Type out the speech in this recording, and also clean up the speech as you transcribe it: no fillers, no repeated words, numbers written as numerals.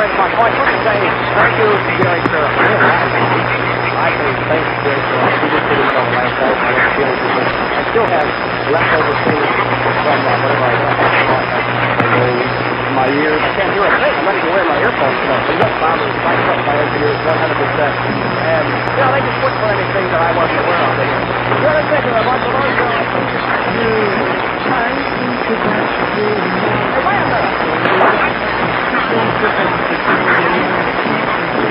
Gary Clark. Oh, I want to say thank you to Gary Sherrill. I say thanks to Gary Sherrill. He just did it on last night. I went to feel it. I still have leftover things from whatever I my ears. I can't hear a thing. I'm not even wearing my earphones tonight. But yes, Bob is psyched up by engineers 100%. And, you know, they just look for anything that I wasn't aware of. You're a figure of what the Lord does. Hey, wait a minute.